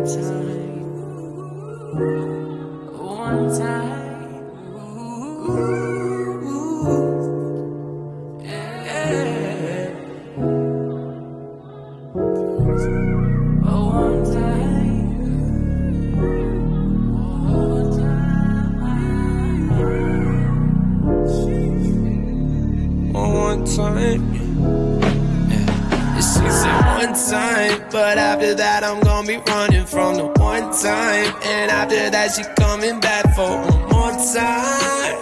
One time. One time, but after that I'm gonna be running from the one time, and after that she coming back for one more time.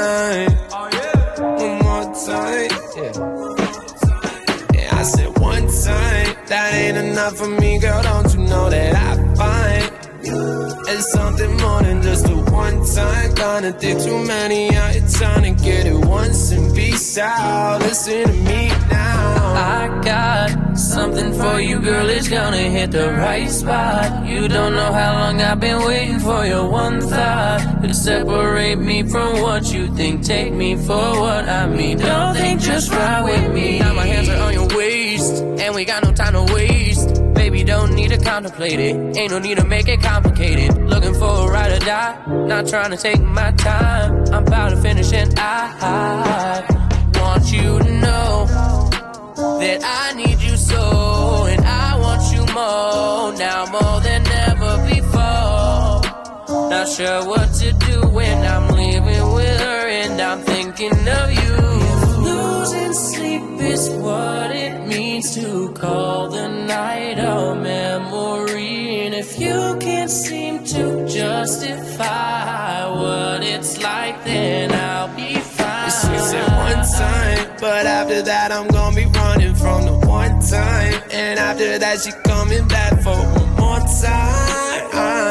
One more time. Yeah, I said one time. That ain't enough for me, girl. Don't you know that I find it's something more than just a one time. Gonna think too many out here trying to get it once and peace out. Listen to me now. I got something for you, girl, it's gonna hit the right spot. You don't know how long I've been waiting for your one thought to separate me from what you think. Take me for what I mean. Don't think, just ride with me. Now my hands are on your waist, and we got no time to waste. Baby, don't need to contemplate it. Ain't no need to make it complicated. Looking for a ride or die, not trying to take my time. I'm about to finish and I want you to know that I need you so, and I want you more, now more than ever before. Not sure what to do when I'm living with her and I'm thinking of you. If losing sleep is what it means to call the night a memory, and if you can't seem to justify what it's like, then I'll be fine. She said one time, but after that I'm gonna be running from the one time, and after that she coming back for one more time.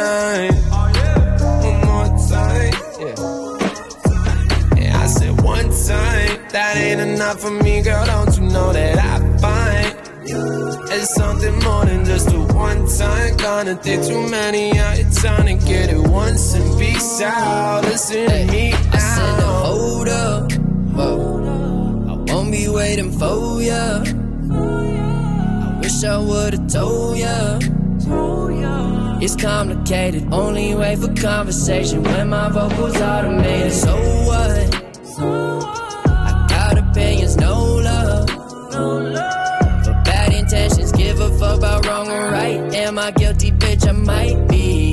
One more time. Yeah, I said one time. That ain't enough for me, girl. Don't you know that I find it's something more than just a one time. Gonna think too many out here trying to get it once and peace out. Listen to me now. I said, hold up, whoa. I won't be waiting for ya. I wish I would've told ya. It's complicated, only way for conversation when my vocals automated. So what? I got opinions, no love. For bad intentions, give a fuck about wrong or right. Am I guilty, bitch? I might be.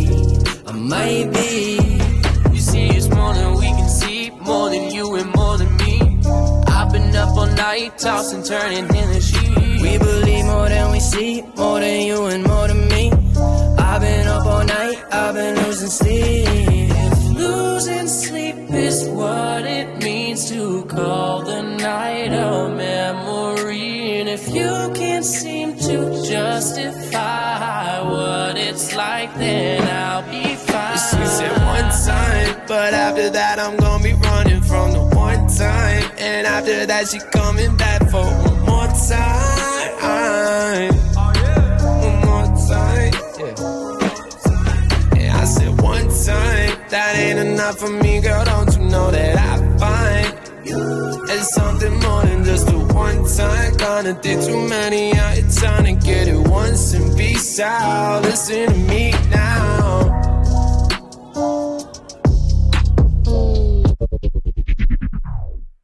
You see, it's more than we can see, more than you and more than me. I've been up all night, tossing, turning in the sheets. We believe more than we see, more than you and more than me. I've been up all night, I've been losing sleep. If losing sleep is what it means to call the night a memory, and if you can't seem to justify what it's like, then I'll be fine. She said one time, but after that I'm gonna be running from the one time, and after that she coming back for one more time. One more time. Yeah, I said one time. That ain't enough for me, girl. Don't you know that I find it's something more than just a one time. Gonna think too many out here trying to get it once and peace out. Listen to me now.